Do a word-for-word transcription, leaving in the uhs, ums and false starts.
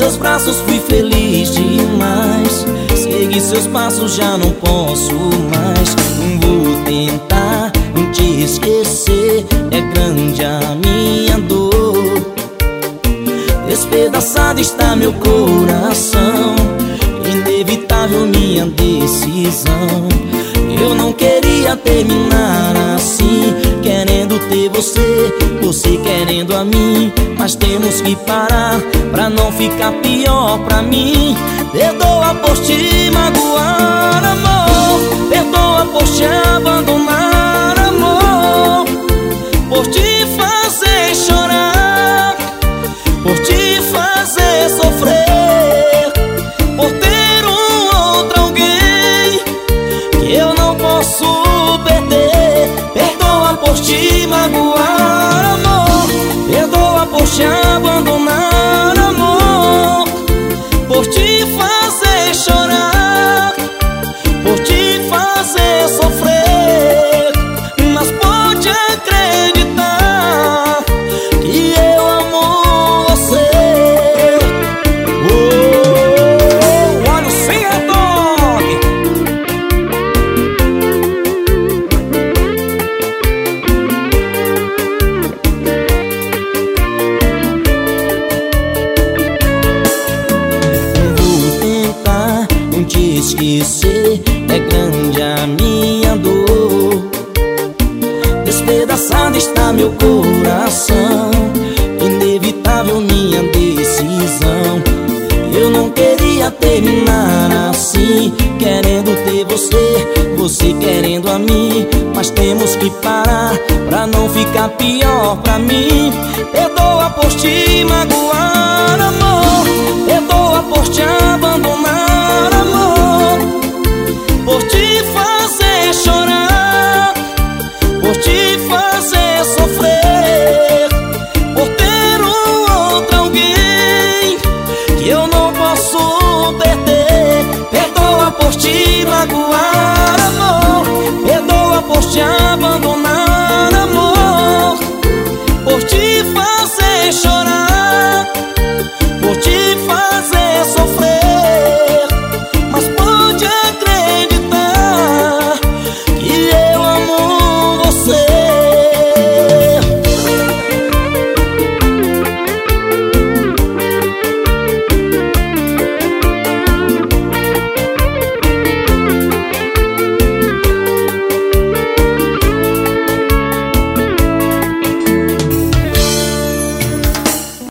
seus braços fui feliz demais. Segui seus passos, já não posso mais. Vou tentar te esquecer, é grande a minha dor. Despedaçado está meu coração, inevitável minha decisão. Eu não queria terminar assim, querendo ter você, você querendo a mim. Mas temos que parar pra não ficar pior pra mim. Perdoa por te magoar, amor. Perdoa por te abandonar, amor. Por te fazer chorar, por te fazer sofrer, por ter um outro alguém que eu não posso perder. Perdoa por te magoar, amor. Perdoa por te abandonar, amor. Por te fazer chorar, por te fazer sofrer. Mas pode acreditar que eu amo você. Oh, olha o Sing-a-Dog. Vou tentar te esquecer, é grande a minha dor. Despedaçado está meu coração, inevitável minha decisão. Eu não queria terminar assim, querendo ter você, você querendo a mim. Mas temos que parar pra não ficar pior pra mim. Perdoa por te magoar, amor. Perdoa por te abandonar,